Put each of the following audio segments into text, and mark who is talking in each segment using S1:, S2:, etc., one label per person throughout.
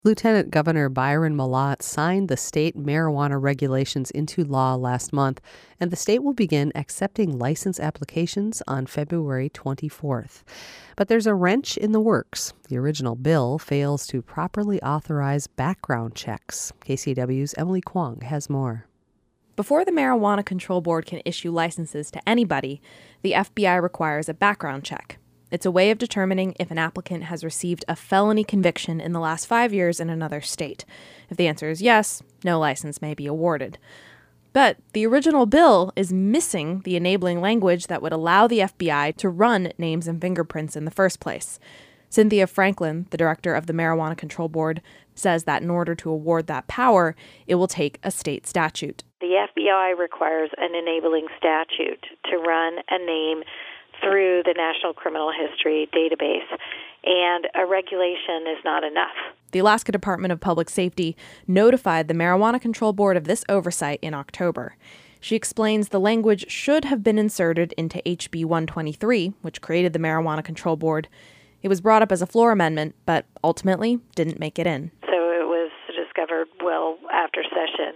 S1: Lieutenant Governor Byron Mallott signed the state marijuana regulations into law last month, and the state will begin accepting license applications on February 24th. But there's a wrench in the works. The original bill fails to properly authorize background checks. KCAW's Emily Kwong has more.
S2: Before the Marijuana Control Board can issue licenses to anybody, the FBI requires a background check. It's a way of determining if an applicant has received a felony conviction in the last 5 years in another state. If the answer is yes, no license may be awarded. But the original bill is missing the enabling language that would allow the FBI to run names and fingerprints in the first place. Cynthia Franklin, the director of the Marijuana Control Board, says that in order to award that power, it will take a state statute.
S3: The FBI requires an enabling statute to run a name through the National Criminal History Database, and a regulation is not enough.
S2: The Alaska Department of Public Safety notified the Marijuana Control Board of this oversight in October. She explains the language should have been inserted into HB 123, which created the Marijuana Control Board. It was brought up as a floor amendment, but ultimately didn't make it in.
S3: So it was discovered well after session.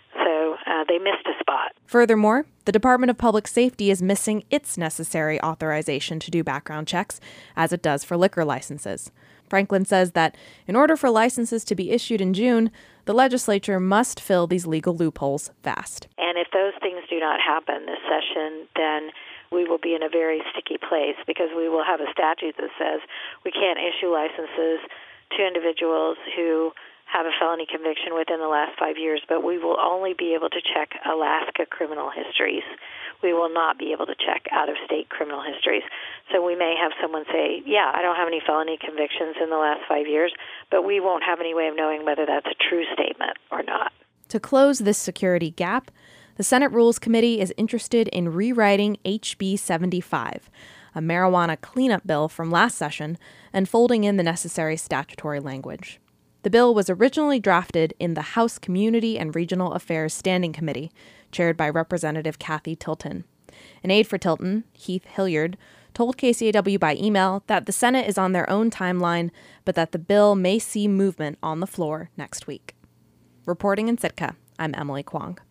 S3: So they missed a spot.
S2: Furthermore, the Department of Public Safety is missing its necessary authorization to do background checks, as it does for liquor licenses. Franklin says that in order for licenses to be issued in June, the legislature must fill these legal loopholes fast.
S3: And if those things do not happen this session, then we will be in a very sticky place because we will have a statute that says we can't issue licenses to individuals who have a felony conviction within the last 5 years, but we will only be able to check Alaska criminal histories. We will not be able to check out-of-state criminal histories. So we may have someone say, yeah, I don't have any felony convictions in the last 5 years, but we won't have any way of knowing whether that's a true statement or not.
S2: To close this security gap, the Senate Rules Committee is interested in rewriting HB 75, a marijuana cleanup bill from last session, and folding in the necessary statutory language. The bill was originally drafted in the House Community and Regional Affairs Standing Committee, chaired by Representative Kathy Tilton. An aide for Tilton, Heath Hilliard, told KCAW by email that the Senate is on their own timeline, but that the bill may see movement on the floor next week. Reporting in Sitka, I'm Emily Kwong.